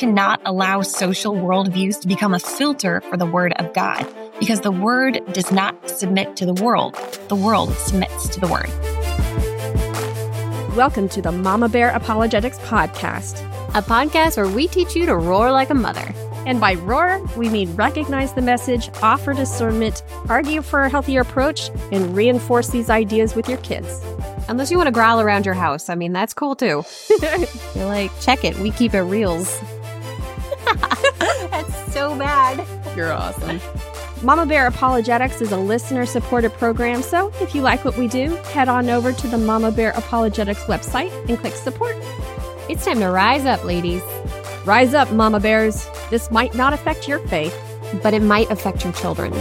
cannot allow social worldviews to become a filter for the Word of God, because the Word does not submit to the world submits to the Word. Welcome to the Mama Bear Apologetics Podcast, a podcast where we teach you to roar like a mother. And by roar, we mean recognize the message, offer discernment, argue for a healthier approach, and reinforce these ideas with your kids. Unless you want to growl around your house. I mean, that's cool too. You're like, check it. We keep it reals. That's so bad. You're awesome. Mama Bear Apologetics is a listener-supported program, so if you like what we do, head on over to the Mama Bear Apologetics website and click support. It's time to rise up, ladies. Rise up, Mama Bears. This might not affect your faith, but it might affect your children's.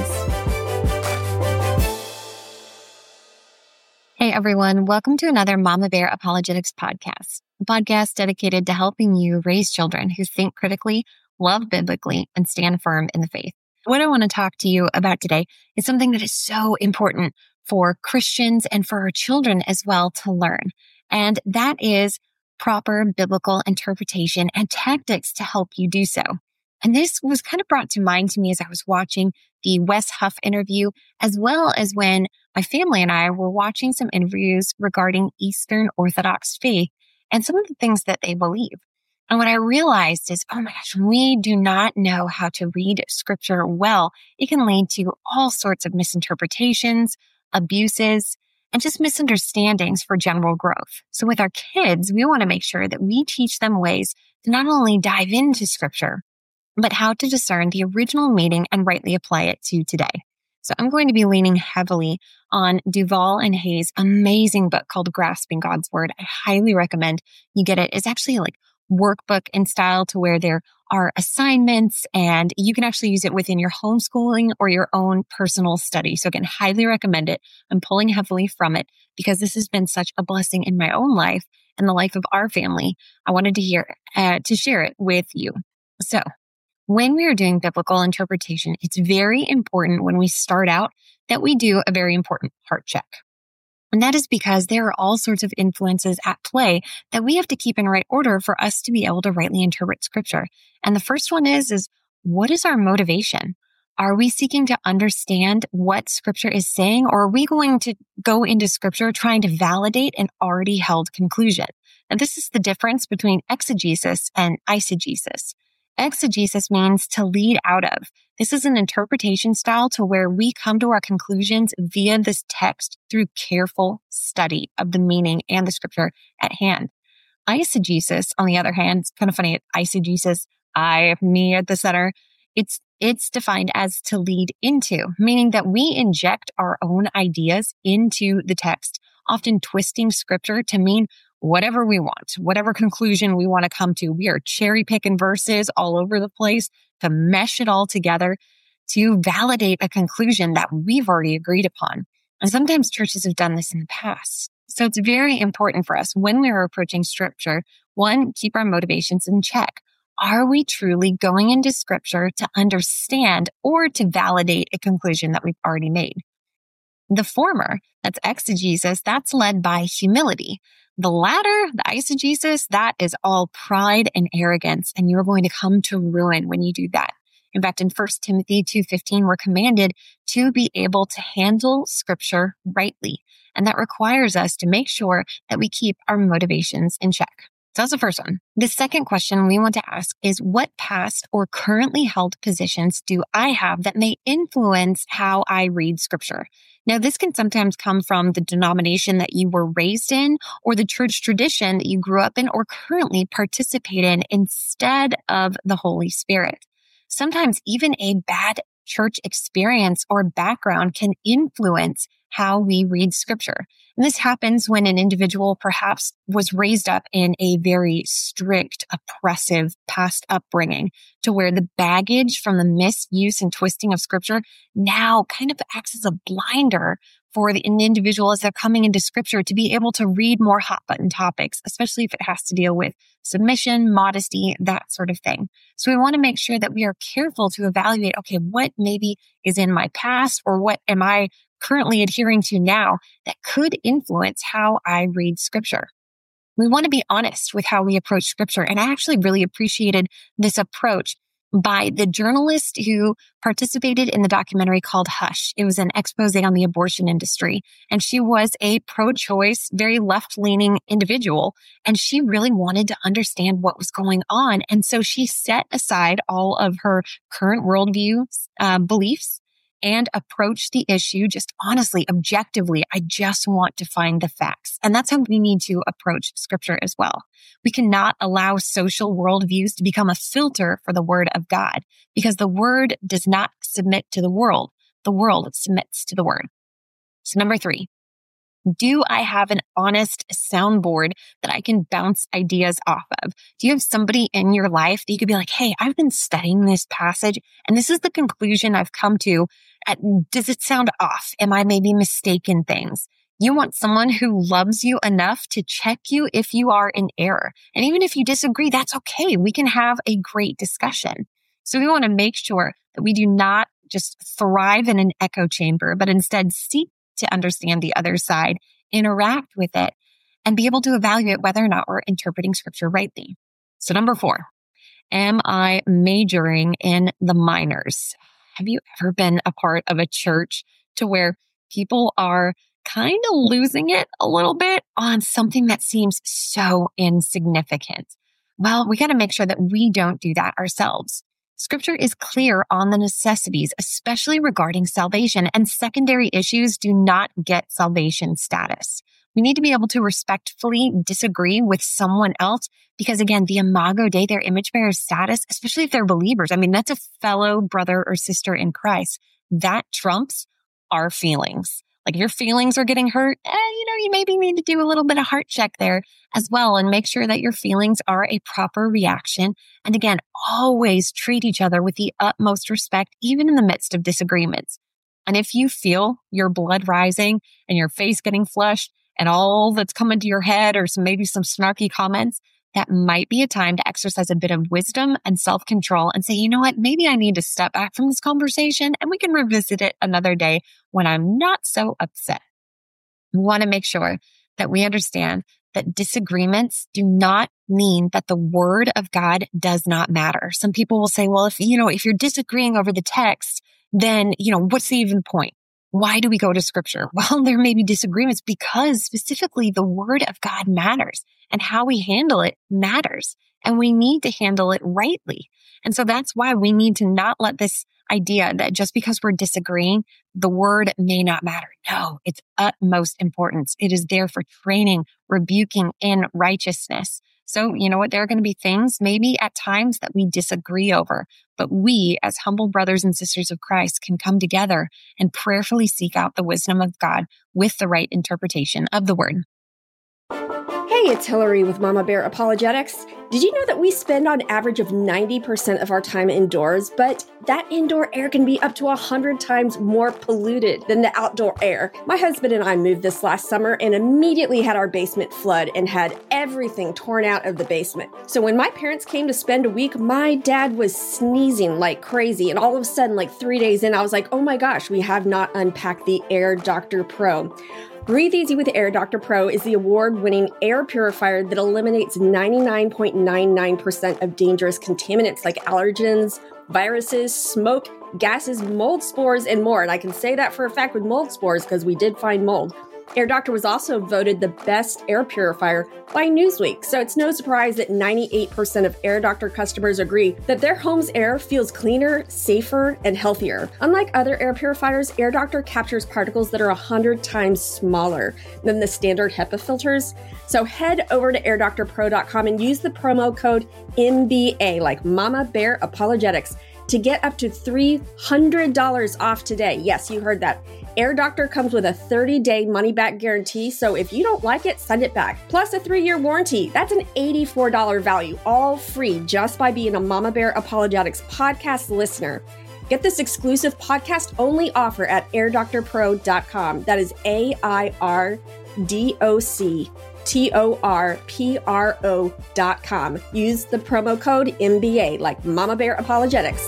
Hey everyone, welcome to another Mama Bear Apologetics podcast, a podcast dedicated to helping you raise children who think critically, love biblically, and stand firm in the faith. What I want to talk to you about today is something that is so important for Christians and for our children as well to learn, and that is proper biblical interpretation and tactics to help you do so. And this was kind of brought to mind to me as I was watching the Wes Huff interview, as well as when my family and I were watching some interviews regarding Eastern Orthodox faith and some of the things that they believe. And what I realized is, oh my gosh, when we do not know how to read scripture well, it can lead to all sorts of misinterpretations, abuses, and just misunderstandings for general growth. So with our kids, we want to make sure that we teach them ways to not only dive into scripture, but how to discern the original meaning and rightly apply it to today. So I'm going to be leaning heavily on Duvall and Hayes' amazing book called Grasping God's Word. I highly recommend you get it. It's actually like workbook in style to where there are assignments and you can actually use it within your homeschooling or your own personal study. So again, highly recommend it. I'm pulling heavily from it because this has been such a blessing in my own life and the life of our family. I wanted to share it with you. So when we are doing biblical interpretation, it's very important when we start out that we do a very important heart check. And that is because there are all sorts of influences at play that we have to keep in right order for us to be able to rightly interpret scripture. And the first one is what is our motivation? Are we seeking to understand what scripture is saying, or are we going to go into scripture trying to validate an already held conclusion? And this is the difference between exegesis and eisegesis. Exegesis means to lead out of. This is an interpretation style to where we come to our conclusions via this text through careful study of the meaning and the scripture at hand. Eisegesis, on the other hand, it's kind of funny. Eisegesis, me at the center. It's defined as to lead into, meaning that we inject our own ideas into the text, often twisting scripture to mean whatever we want, whatever conclusion we want to come to. We are cherry picking verses all over the place to mesh it all together to validate a conclusion that we've already agreed upon. And sometimes churches have done this in the past. So it's very important for us when we are approaching scripture, one, keep our motivations in check. Are we truly going into scripture to understand or to validate a conclusion that we've already made? The former, that's exegesis, that's led by humility. The latter, the eisegesis, that is all pride and arrogance, and you're going to come to ruin when you do that. In fact, in 1 Timothy 2:15, we're commanded to be able to handle scripture rightly, and that requires us to make sure that we keep our motivations in check. So that's the first one. The second question we want to ask is, what past or currently held positions do I have that may influence how I read scripture? Now, this can sometimes come from the denomination that you were raised in or the church tradition that you grew up in or currently participate in instead of the Holy Spirit. Sometimes even a bad church experience or background can influence how we read scripture. And this happens when an individual perhaps was raised up in a very strict, oppressive past upbringing to where the baggage from the misuse and twisting of scripture now kind of acts as a blinder for an individual as they're coming into scripture to be able to read more hot button topics, especially if it has to deal with submission, modesty, that sort of thing. So we want to make sure that we are careful to evaluate, okay, what maybe is in my past or what am I currently adhering to now that could influence how I read scripture. We want to be honest with how we approach scripture. And I actually really appreciated this approach by the journalist who participated in the documentary called Hush. It was an expose on the abortion industry. And she was a pro-choice, very left-leaning individual. And she really wanted to understand what was going on. And so she set aside all of her current worldview beliefs and approach the issue just honestly, objectively. I just want to find the facts. And that's how we need to approach scripture as well. We cannot allow social worldviews to become a filter for the word of God, because the word does not submit to the world. The world submits to the word. So number 3, do I have an honest soundboard that I can bounce ideas off of? Do you have somebody in your life that you could be like, hey, I've been studying this passage and this is the conclusion I've come to. Does it sound off? Am I maybe mistaken things? You want someone who loves you enough to check you if you are in error. And even if you disagree, that's okay. We can have a great discussion. So we want to make sure that we do not just thrive in an echo chamber, but instead seek to understand the other side, interact with it, and be able to evaluate whether or not we're interpreting scripture rightly. So number 4, am I majoring in the minors? Have you ever been a part of a church to where people are kind of losing it a little bit on something that seems so insignificant? Well, we got to make sure that we don't do that ourselves. Scripture is clear on the necessities, especially regarding salvation, and secondary issues do not get salvation status. We need to be able to respectfully disagree with someone else because, again, the imago Dei, their image bearer status, especially if they're believers, I mean, that's a fellow brother or sister in Christ. That trumps our feelings. Like if your feelings are getting hurt, you maybe need to do a little bit of heart check there as well and make sure that your feelings are a proper reaction. And again, always treat each other with the utmost respect, even in the midst of disagreements. And if you feel your blood rising and your face getting flushed and all that's coming to your head or maybe some snarky comments, that might be a time to exercise a bit of wisdom and self-control and say, you know what, maybe I need to step back from this conversation and we can revisit it another day when I'm not so upset. We want to make sure that we understand that disagreements do not mean that the word of God does not matter. Some people will say, well, if you're disagreeing over the text, then, what's the even point? Why do we go to scripture? Well, there may be disagreements because specifically the word of God matters and how we handle it matters. And we need to handle it rightly. And so that's why we need to not let this idea that just because we're disagreeing, the word may not matter. No, it's utmost importance. It is there for training, rebuking in righteousness. So you know what? There are going to be things maybe at times that we disagree over, but we as humble brothers and sisters of Christ can come together and prayerfully seek out the wisdom of God with the right interpretation of the word. Hey, it's Hillary with Mama Bear Apologetics. Did you know that we spend on average of 90% of our time indoors, but that indoor air can be up to 100 times more polluted than the outdoor air? My husband and I moved this last summer and immediately had our basement flood and had everything torn out of the basement. So when my parents came to spend a week, my dad was sneezing like crazy. And all of a sudden, like 3 days in, I was like, oh my gosh, we have not unpacked the Air Doctor Pro. Breathe Easy with Air Doctor Pro is the award-winning air purifier that eliminates 99.99% of dangerous contaminants like allergens, viruses, smoke, gases, mold spores, and more. And I can say that for a fact with mold spores because we did find mold. Air Doctor was also voted the best air purifier by Newsweek, so it's no surprise that 98% of Air Doctor customers agree that their home's air feels cleaner, safer, and healthier. Unlike other air purifiers, Air Doctor captures particles that are 100 times smaller than the standard HEPA filters. So head over to airdoctorpro.com and use the promo code MBA, like Mama Bear Apologetics, to get up to $300 off today. Yes, you heard that. Air Doctor comes with a 30-day money-back guarantee, so if you don't like it, send it back. Plus a 3-year warranty. That's an $84 value, all free, just by being a Mama Bear Apologetics podcast listener. Get this exclusive podcast-only offer at airdoctorpro.com. That is airdoctorpro.com. Use the promo code MBA, like Mama Bear Apologetics.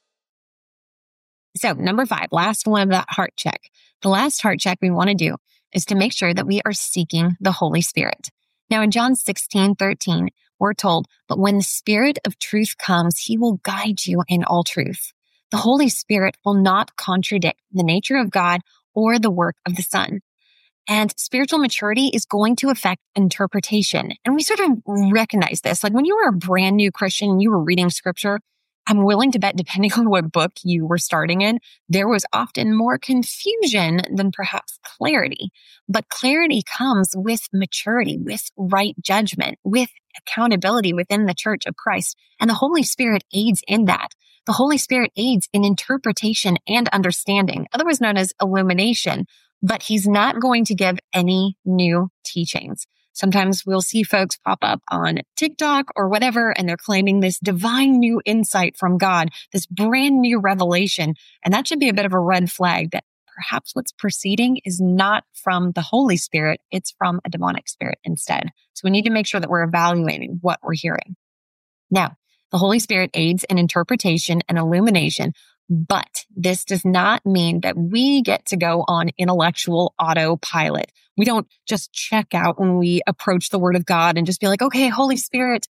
So number 5, last one of that heart check. The last heart check we want to do is to make sure that we are seeking the Holy Spirit. Now in John 16:13, we're told, but when the Spirit of truth comes, he will guide you in all truth. The Holy Spirit will not contradict the nature of God or the work of the Son. And spiritual maturity is going to affect interpretation. And we sort of recognize this. Like when you were a brand new Christian and you were reading scripture, I'm willing to bet, depending on what book you were starting in, there was often more confusion than perhaps clarity. But clarity comes with maturity, with right judgment, with accountability within the Church of Christ. And the Holy Spirit aids in that. The Holy Spirit aids in interpretation and understanding, otherwise known as illumination. But he's not going to give any new teachings. Sometimes we'll see folks pop up on TikTok or whatever, and they're claiming this divine new insight from God, this brand new revelation. And that should be a bit of a red flag that perhaps what's proceeding is not from the Holy Spirit, it's from a demonic spirit instead. So we need to make sure that we're evaluating what we're hearing. Now, the Holy Spirit aids in interpretation and illumination, but this does not mean that we get to go on intellectual autopilot. We don't just check out when we approach the Word of God and just be like, okay, Holy Spirit,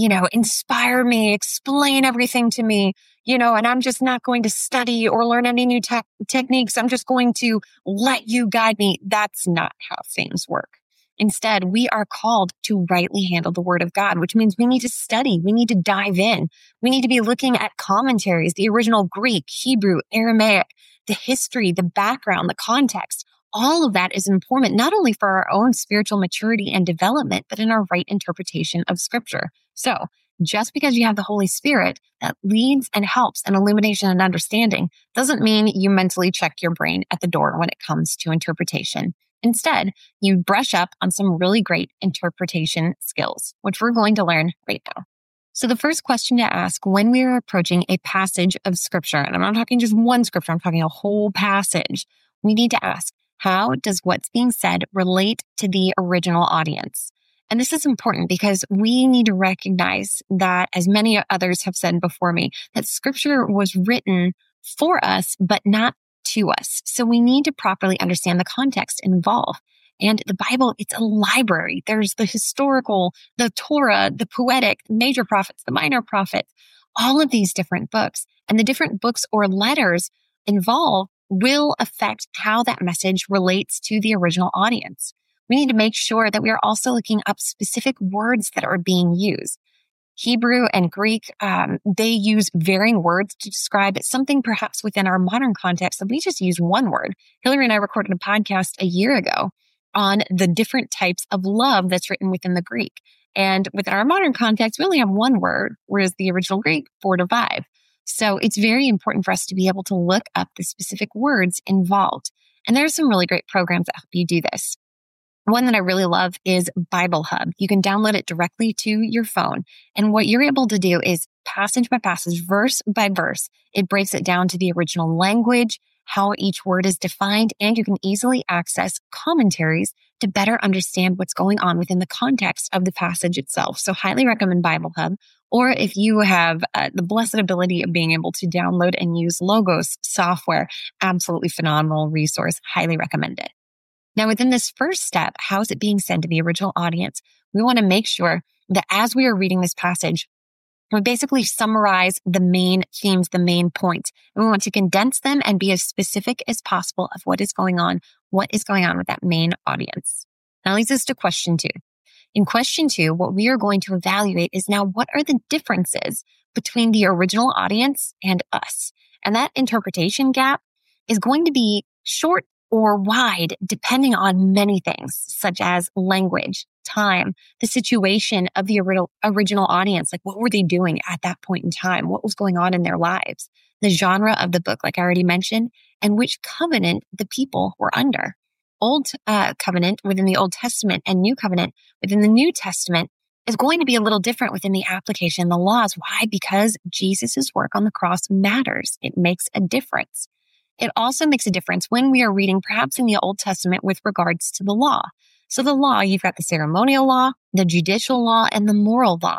inspire me, explain everything to me, and I'm just not going to study or learn any new techniques. I'm just going to let you guide me. That's not how things work. Instead, we are called to rightly handle the Word of God, which means we need to study. We need to dive in. We need to be looking at commentaries, the original Greek, Hebrew, Aramaic, the history, the background, the context. All of that is important, not only for our own spiritual maturity and development, but in our right interpretation of Scripture. So just because you have the Holy Spirit that leads and helps in illumination and understanding doesn't mean you mentally check your brain at the door when it comes to interpretation. Instead, you brush up on some really great interpretation skills, which we're going to learn right now. So the first question to ask when we are approaching a passage of Scripture, and I'm not talking just one Scripture, I'm talking a whole passage, we need to ask, how does what's being said relate to the original audience? And this is important because we need to recognize that, as many others have said before me, that Scripture was written for us, but not to us. So we need to properly understand the context involved. And the Bible, it's a library. There's the historical, the Torah, the poetic, the major prophets, the minor prophets, all of these different books. And the different books or letters involved will affect how that message relates to the original audience. We need to make sure that we are also looking up specific words that are being used. Hebrew and Greek, they use varying words to describe something perhaps within our modern context that we just use one word. Hillary and I recorded a podcast a year ago on the different types of love that's written within the Greek. And within our modern context, we only have one word, whereas the original Greek, 4 to 5. So it's very important for us to be able to look up the specific words involved. And there are some really great programs that help you do this. One that I really love is Bible Hub. You can download it directly to your phone. And what you're able to do is passage by passage, verse by verse. It breaks it down to the original language, how each word is defined, and you can easily access commentaries to better understand what's going on within the context of the passage itself. So highly recommend Bible Hub. Or if you have the blessed ability of being able to download and use Logos software, absolutely phenomenal resource. Highly recommend it. Now, within this first step, how is it being said to the original audience? We want to make sure that as we are reading this passage, we basically summarize the main themes, the main points. And we want to condense them and be as specific as possible of what is going on with that main audience. That leads us to question 2. In question 2, what we are going to evaluate is now what are the differences between the original audience and us? And that interpretation gap is going to be short or wide, depending on many things, such as language, time, the situation of the original audience. Like, what were they doing at that point in time? What was going on in their lives? The genre of the book, like I already mentioned, and which covenant the people were under. Old covenant within the Old Testament and New Covenant within the New Testament is going to be a little different within the application, the laws. Why? Because Jesus' work on the cross matters. It makes a difference. It also makes a difference when we are reading perhaps in the Old Testament with regards to the law. So the law, you've got the ceremonial law, the judicial law, and the moral law.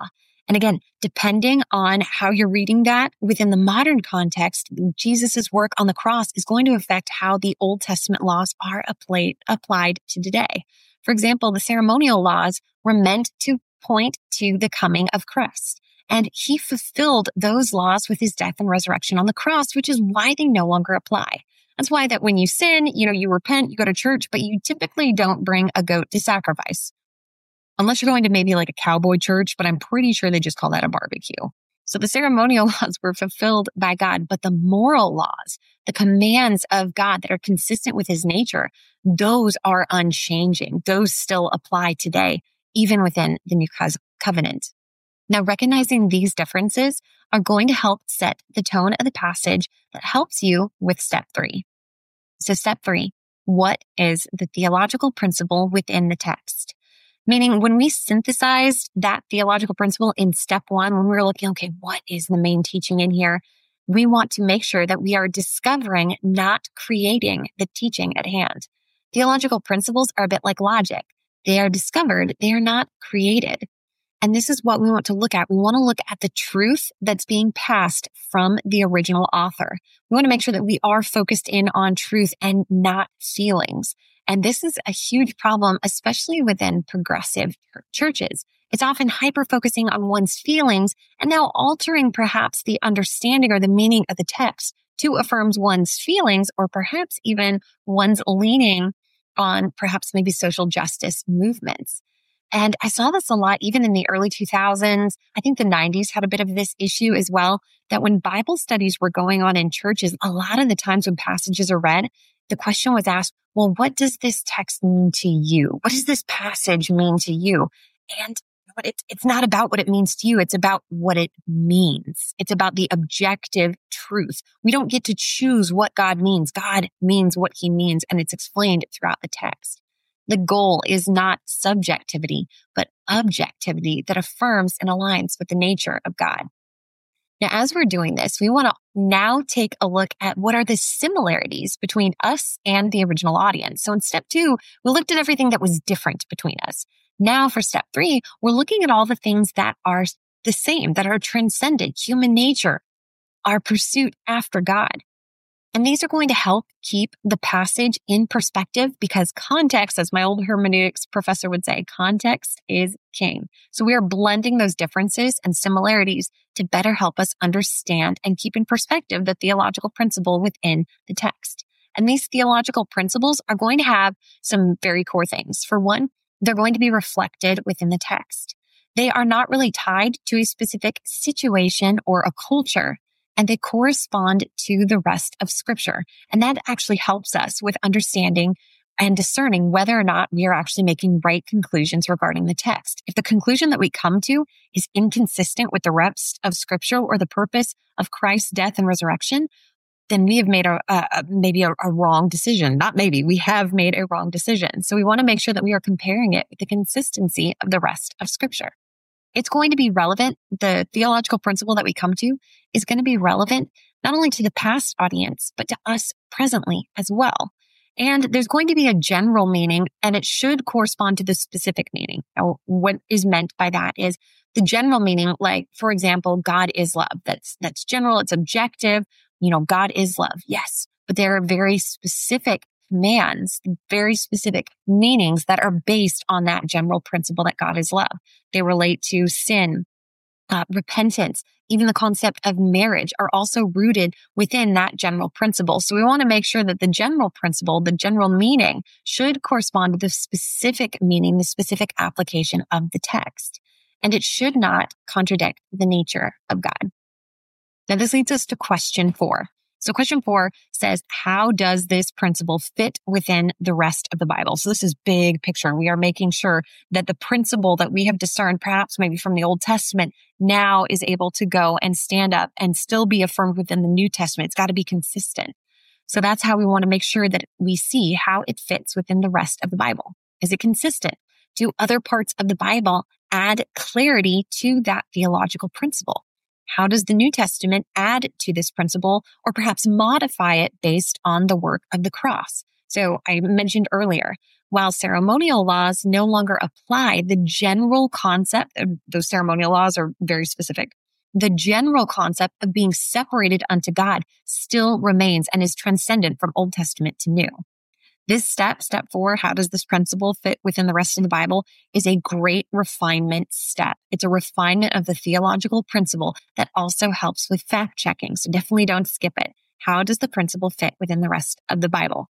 And again, depending on how you're reading that within the modern context, Jesus's work on the cross is going to affect how the Old Testament laws are applied to today. For example, the ceremonial laws were meant to point to the coming of Christ. And he fulfilled those laws with his death and resurrection on the cross, which is why they no longer apply. That's why that when you sin, you repent, you go to church, but you typically don't bring a goat to sacrifice. Unless you're going to maybe like a cowboy church, but I'm pretty sure they just call that a barbecue. So the ceremonial laws were fulfilled by God, but the moral laws, the commands of God that are consistent with his nature, those are unchanging. Those still apply today, even within the new covenant. Now, recognizing these differences are going to help set the tone of the passage that helps you with step 3. So step 3, what is the theological principle within the text? Meaning when we synthesized that theological principle in step 1, when we were looking, okay, what is the main teaching in here? We want to make sure that we are discovering, not creating the teaching at hand. Theological principles are a bit like logic. They are discovered, they are not created. And this is what we want to look at. We want to look at the truth that's being passed from the original author. We want to make sure that we are focused in on truth and not feelings. And this is a huge problem, especially within progressive churches. It's often hyper-focusing on one's feelings and now altering perhaps the understanding or the meaning of the text to affirm one's feelings or perhaps even one's leaning on perhaps maybe social justice movements. And I saw this a lot even in the early 2000s. I think the 90s had a bit of this issue as well, that when Bible studies were going on in churches, a lot of the times when passages are read, the question was asked, well, what does this text mean to you? What does this passage mean to you? And it's not about what it means to you. It's about what it means. It's about the objective truth. We don't get to choose what God means. God means what he means, and it's explained throughout the text. The goal is not subjectivity, but objectivity that affirms and aligns with the nature of God. Now, as we're doing this, we want to now take a look at what are the similarities between us and the original audience. So in step 2, we looked at everything that was different between us. Now for step 3, we're looking at all the things that are the same, that are transcendent, human nature, our pursuit after God. And these are going to help keep the passage in perspective because context, as my old hermeneutics professor would say, context is king. So we are blending those differences and similarities to better help us understand and keep in perspective the theological principle within the text. And these theological principles are going to have some very core things. For one, they're going to be reflected within the text. They are not really tied to a specific situation or a culture, and they correspond to the rest of Scripture. And that actually helps us with understanding and discerning whether or not we are actually making right conclusions regarding the text. If the conclusion that we come to is inconsistent with the rest of Scripture or the purpose of Christ's death and resurrection, then we have made maybe a wrong decision. Not maybe, we have made a wrong decision. So we want to make sure that we are comparing it with the consistency of the rest of Scripture. It's going to be relevant. The theological principle that we come to is going to be relevant not only to the past audience, but to us presently as well. And there's going to be a general meaning, and it should correspond to the specific meaning. Now, what is meant by that is the general meaning, like, for example, God is love. That's general. It's objective. God is love. Yes. But there are very specific commands, very specific meanings that are based on that general principle that God is love. They relate to sin, repentance, even the concept of marriage are also rooted within that general principle. So we want to make sure that the general principle, the general meaning should correspond to the specific meaning, the specific application of the text. And it should not contradict the nature of God. Now, this leads us to question 4. So question 4 says, how does this principle fit within the rest of the Bible? So this is big picture. We are making sure that the principle that we have discerned, perhaps maybe from the Old Testament, now is able to go and stand up and still be affirmed within the New Testament. It's got to be consistent. So that's how we want to make sure that we see how it fits within the rest of the Bible. Is it consistent? Do other parts of the Bible add clarity to that theological principle? How does the New Testament add to this principle or perhaps modify it based on the work of the cross? So I mentioned earlier, While ceremonial laws no longer apply, the general concept of those ceremonial laws are very specific. The general concept of being separated unto God still remains and is transcendent from Old Testament to New. This step 4, how does this principle fit within the rest of the Bible, is a great refinement step. It's a refinement of the theological principle that also helps with fact checking. So definitely don't skip it. How does the principle fit within the rest of the Bible?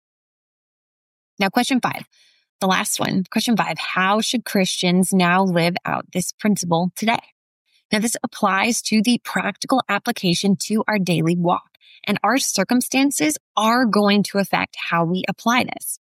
Now, question 5, the last one. Question 5, how should Christians now live out this principle today? Now, this applies to the practical application to our daily walk. And our circumstances are going to affect how we apply this.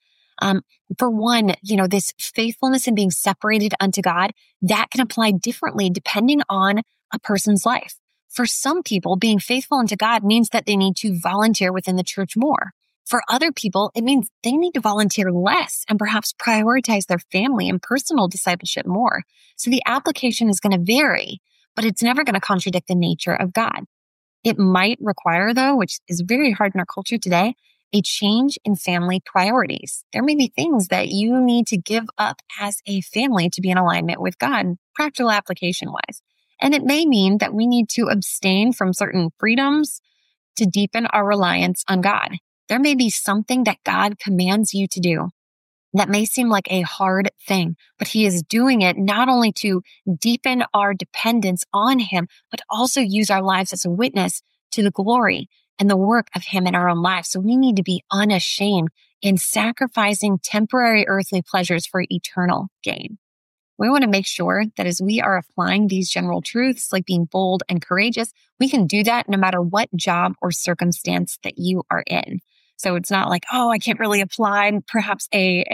For one, this faithfulness and being separated unto God, that can apply differently depending on a person's life. For some people, being faithful unto God means that they need to volunteer within the church more. For other people, it means they need to volunteer less and perhaps prioritize their family and personal discipleship more. So the application is going to vary, but it's never going to contradict the nature of God. It might require, though, which is very hard in our culture today, a change in family priorities. There may be things that you need to give up as a family to be in alignment with God, practical application wise. And it may mean that we need to abstain from certain freedoms to deepen our reliance on God. There may be something that God commands you to do that may seem like a hard thing, but he is doing it not only to deepen our dependence on him, but also use our lives as a witness to the glory and the work of him in our own lives. So we need to be unashamed in sacrificing temporary earthly pleasures for eternal gain. We want to make sure that as we are applying these general truths, like being bold and courageous, we can do that no matter what job or circumstance that you are in. So it's not like, oh, I can't really apply perhaps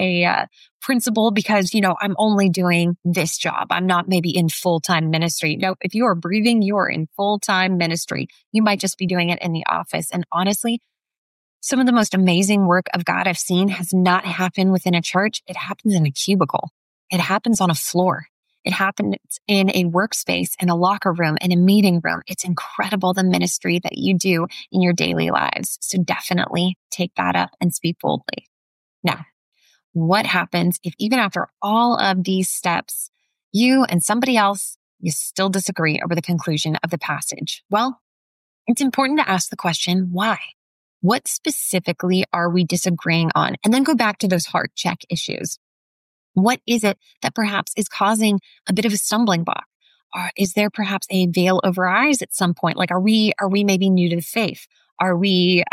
a principle because, I'm only doing this job. I'm not maybe in full-time ministry. No, if you are breathing, you are in full-time ministry. You might just be doing it in the office. And honestly, some of the most amazing work of God I've seen has not happened within a church. It happens in a cubicle. It happens on a floor. It happens in a workspace, in a locker room, in a meeting room. It's incredible the ministry that you do in your daily lives. So definitely take that up and speak boldly. Now, what happens if even after all of these steps, you and somebody else, you still disagree over the conclusion of the passage? Well, it's important to ask the question, why? What specifically are we disagreeing on? And then go back to those heart check issues. What is it that perhaps is causing a bit of a stumbling block? Or is there perhaps a veil over our eyes at some point? Like, are we maybe new to the faith? Are we,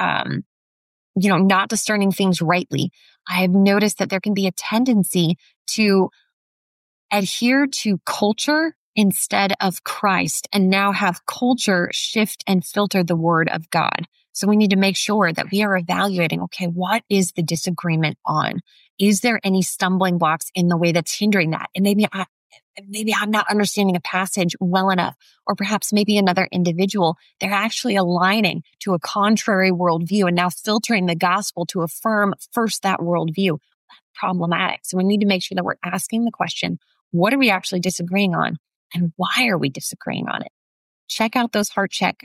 not discerning things rightly? I have noticed that there can be a tendency to adhere to culture instead of Christ and now have culture shift and filter the word of God. So we need to make sure that we are evaluating, okay, what is the disagreement on? Is there any stumbling blocks in the way that's hindering that? And maybe I'm not understanding a passage well enough, or perhaps maybe another individual, they're actually aligning to a contrary worldview and now filtering the gospel to affirm first that worldview. That's problematic. So we need to make sure that we're asking the question, what are we actually disagreeing on? And why are we disagreeing on it? Check out those heart check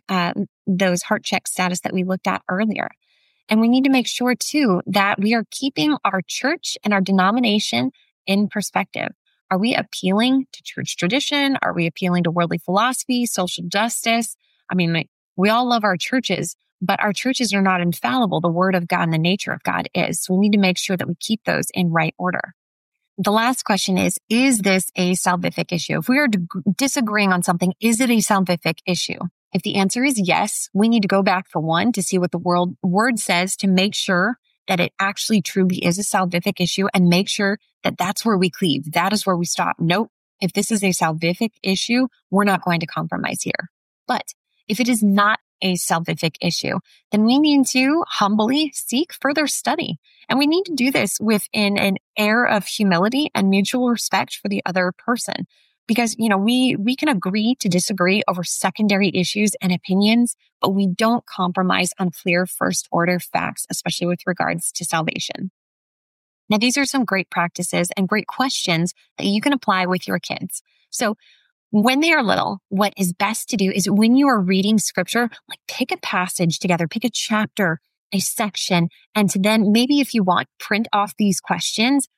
status that we looked at earlier. And we need to make sure too that we are keeping our church and our denomination in perspective. Are we appealing to church tradition? Are we appealing to worldly philosophy, social justice? We all love our churches, but our churches are not infallible. The word of God and the nature of God is. So we need to make sure that we keep those in right order. The last question is this a salvific issue? If we are disagreeing on something, is it a salvific issue? If the answer is yes, we need to go back for one to see what the word says to make sure that it actually truly is a salvific issue and make sure that that's where we cleave. That is where we stop. Nope. If this is a salvific issue, we're not going to compromise here. But if it is not a salvific issue, then we need to humbly seek further study. And we need to do this within an air of humility and mutual respect for the other person. Because, we can agree to disagree over secondary issues and opinions, but we don't compromise on clear first order facts, especially with regards to salvation. Now, these are some great practices and great questions that you can apply with your kids. So when they are little, what is best to do is when you are reading scripture, pick a passage together, pick a chapter, a section, and to then maybe if you want, print off these questions,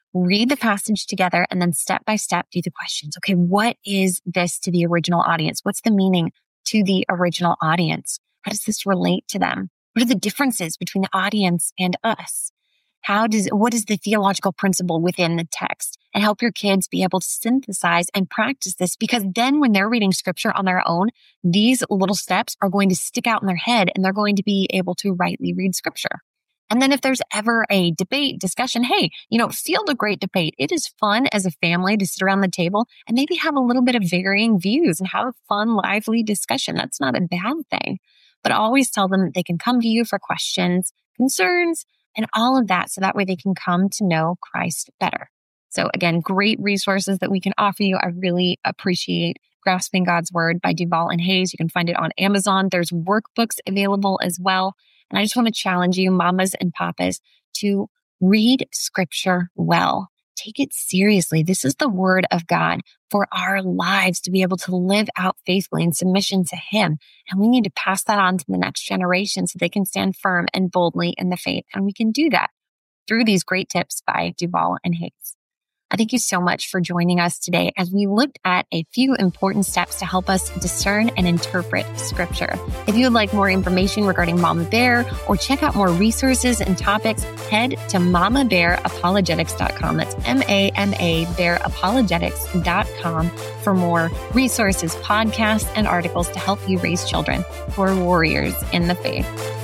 read the passage together, and then step by step do the questions. Okay, what is this to the original audience? What's the meaning to the original audience? How does this relate to them? What are the differences between the audience and us? What is the theological principle within the text? And help your kids be able to synthesize and practice this, because then when they're reading scripture on their own, these little steps are going to stick out in their head and they're going to be able to rightly read scripture. And then if there's ever a debate, discussion, hey, field a great debate. It is fun as a family to sit around the table and maybe have a little bit of varying views and have a fun, lively discussion. That's not a bad thing. But always tell them that they can come to you for questions, concerns, and all of that, so that way they can come to know Christ better. So again, great resources that we can offer you. I really appreciate Grasping God's Word by Duvall and Hayes. You can find it on Amazon. There's workbooks available as well. And I just want to challenge you, mamas and papas, to read scripture well. Take it seriously. This is the word of God for our lives to be able to live out faithfully in submission to Him. And we need to pass that on to the next generation so they can stand firm and boldly in the faith. And we can do that through these great tips by Duvall and Hayes. I thank you so much for joining us today as we looked at a few important steps to help us discern and interpret scripture. If you would like more information regarding Mama Bear or check out more resources and topics, head to mamabearapologetics.com. That's MAMA bearapologetics.com for more resources, podcasts, and articles to help you raise children who are warriors in the faith.